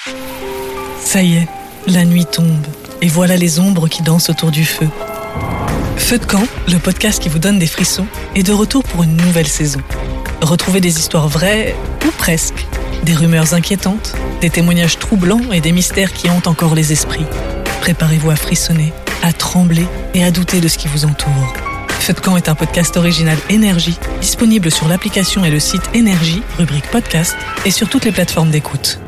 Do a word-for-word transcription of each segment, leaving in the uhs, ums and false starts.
Ça y est, la nuit tombe, et voilà les ombres qui dansent autour du feu. Feu de camp, le podcast qui vous donne des frissons, est de retour pour une nouvelle saison. Retrouvez des histoires vraies, ou presque, des rumeurs inquiétantes, des témoignages troublants et des mystères qui hantent encore les esprits. Préparez-vous à frissonner, à trembler et à douter de ce qui vous entoure. Feu de camp est un podcast original Énergie, disponible sur l'application et le site Énergie, rubrique podcast, et sur toutes les plateformes d'écoute.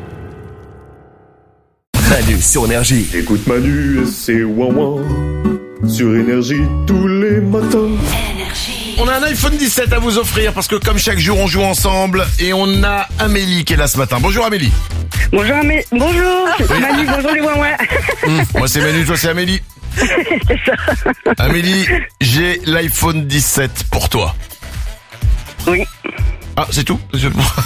Manu sur Énergie. Écoute Manu et c'est ouin-ouin sur Énergie tous les matins. On a un iPhone dix-sept à vous offrir parce que comme chaque jour on joue ensemble et on a Amélie qui est là ce matin. Bonjour Amélie. Bonjour Amélie. Bonjour. Oui. Manu, bonjour les ouin-ouin. Mmh, moi c'est Manu, toi c'est Amélie. C'est ça. Amélie, j'ai l'iPhone dix-sept pour toi. Oui. Ah, c'est tout? Je,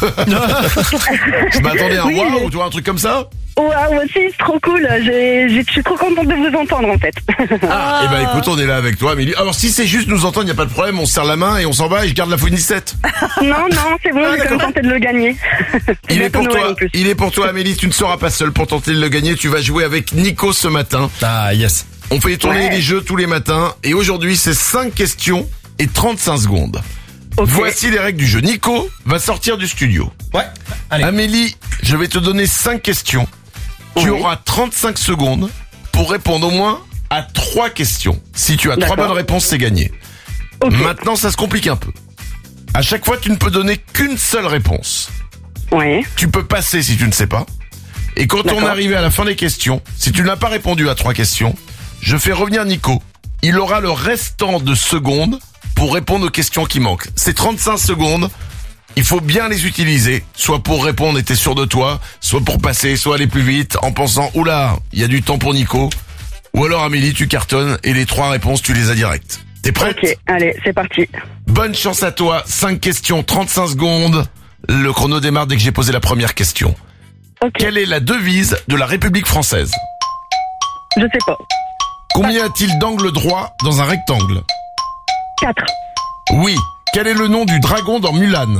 je m'attendais à un Oui, waouh, mais- tu vois, un truc comme ça. Waouh, moi aussi, c'est trop cool. J'ai, j'ai- je suis trop contente de vous entendre en fait. Ah, et ben écoute, on est là avec toi Amélie. Alors si c'est juste nous entendre, y a pas de problème, on se serre la main et on s'en va et je garde l'iPhone dix-sept. Non, non, c'est bon, Ah, j'ai quand même d'accord. tenté de le gagner. Il est Bientôt pour Noël, toi, en plus. il est pour toi Amélie, tu ne seras pas seule pour tenter de le gagner, tu vas jouer avec Nico ce matin. Ah, yes. On fait tourner Ouais. les jeux tous les matins et aujourd'hui c'est cinq questions et trente-cinq secondes. Ok. Voici les règles du jeu. Nico va sortir du studio. Ouais. Allez. Amélie, je vais te donner cinq questions. Tu Oui. auras trente-cinq secondes pour répondre au moins à trois questions. Si tu as trois D'accord. bonnes réponses, c'est gagné. Ok. Maintenant, ça se complique un peu. À chaque fois, tu ne peux donner qu'une seule réponse. Ouais. Tu peux passer si tu ne sais pas. Et quand on D'accord. est arrivé à la fin des questions, si tu n'as pas répondu à trois questions, je fais revenir Nico. Il aura le restant de secondes pour répondre aux questions qui manquent. Ces trente-cinq secondes, il faut bien les utiliser, soit pour répondre et t'es sûr de toi, soit pour passer, soit aller plus vite, en pensant, oula, il y a du temps pour Nico. Ou alors Amélie, tu cartonnes et les trois réponses, tu les as directes. T'es prête? Ok, allez, c'est parti. Bonne chance à toi, cinq questions, trente-cinq secondes. Le chrono démarre dès que j'ai posé la première question. Ok. Quelle est la devise de la République française? Je sais pas. Combien a-t-il d'angles droits dans un rectangle? Quatre. Oui. Quel est le nom du dragon dans Mulan?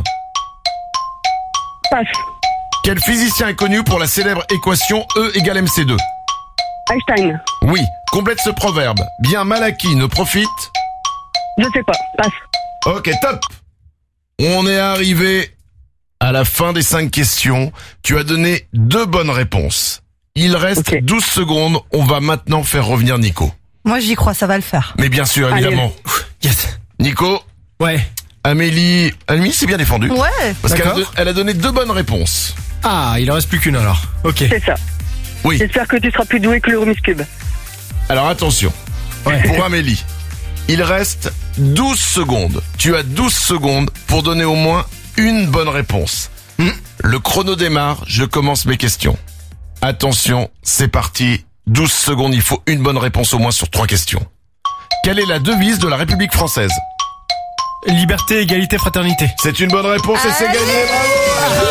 Passe. Quel physicien est connu pour la célèbre équation E égale M C deux? Einstein. Oui. Complète ce proverbe. Bien mal acquis ne profite. Je sais pas. Passe. Ok, top. On est arrivé à la fin des cinq questions. Tu as donné deux bonnes réponses. Il reste Ok. douze secondes. On va maintenant faire revenir Nico. Moi, j'y crois, ça va le faire. Mais bien sûr, Allez. évidemment. Yes. Nico, Ouais. Amélie, Amélie c'est bien défendu. Ouais. Parce qu'elle a, D'accord. elle a donné deux bonnes réponses. Ah, il en reste plus qu'une alors. Ok. C'est ça. Oui. J'espère que tu seras plus doué que le Rubik's Cube. Alors attention. Ouais. Pour Amélie, il reste douze secondes. Tu as douze secondes pour donner au moins une bonne réponse. Hmm. Le chrono démarre, je commence mes questions. Attention, c'est parti. douze secondes, il faut une bonne réponse au moins sur trois questions. Quelle est la devise de la République française? Liberté, égalité, fraternité. C'est une bonne réponse et c'est gagné, bravo!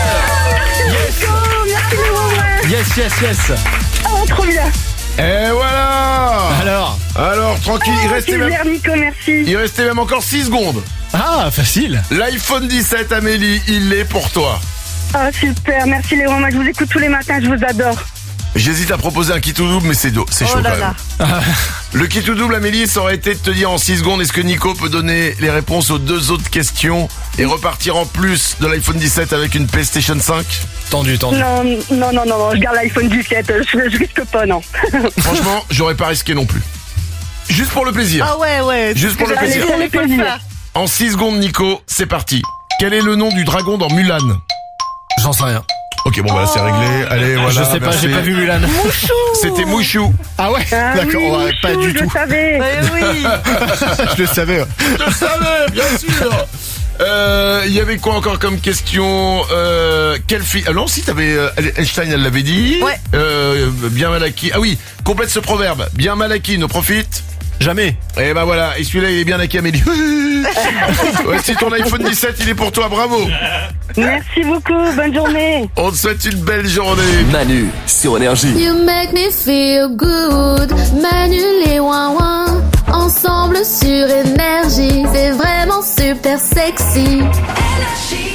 Yes, yes, yes. Oh, trop bien. Et voilà! Alors. Alors, tranquille, il restait même, Super Nico, merci. il restait même encore six secondes. Ah, facile. L'iPhone dix-sept, Amélie, il est pour toi. Ah, super. Merci les ouin-ouin. Je vous écoute tous les matins. Je vous adore. J'hésite à proposer un kit ou double, mais c'est do- c'est chaud Oh là quand même. là. Le kit ou double, Amélie, ça aurait été de te dire en six secondes, est-ce que Nico peut donner les réponses aux deux autres questions et repartir en plus de l'iPhone dix-sept avec une PlayStation cinq? Tendu, tendu. Non, non, non, non, non. Je garde l'iPhone dix-sept. Je, je risque pas, non. Franchement, j'aurais pas risqué non plus. Juste pour le plaisir. Ah ouais, ouais. Juste pour le Allez, plaisir. pour le Il faut le plaisir. faire. En six secondes, Nico, c'est parti. Quel est le nom du dragon dans Mulan? J'en sais rien. Ok, bon, bah, c'est réglé. Allez, voilà. je sais pas, merci. j'ai pas vu Mulan. C'était Mouchou. Ah ouais. Ah D'accord, oui, ouais, pas chou, du je tout. savais. Ouais, oui. Je le savais. Je le savais, bien sûr. Euh, il y avait quoi encore comme question? Euh, quelle fille? Ah non, si t'avais euh, Einstein, elle l'avait dit. Ouais. Euh, bien mal acquis. Ah oui, complète ce proverbe. Bien mal acquis ne profite. Jamais. Et ben voilà. Et celui-là, il est bien acquis, Amélie. Voici ton iPhone dix-sept, il est pour toi. Bravo. Merci beaucoup. Bonne journée. On te souhaite une belle journée. Manu sur Énergie. You make me feel good. Manu les ouin-ouin. Ensemble sur Énergie. C'est vraiment super sexy. Énergie.